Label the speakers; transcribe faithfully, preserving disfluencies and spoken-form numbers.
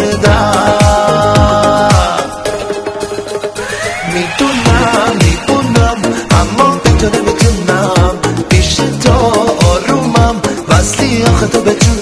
Speaker 1: بدم. میدونم میدونم اما به تو نمیتونم، پیش تو آرومم وصلی آخه تو به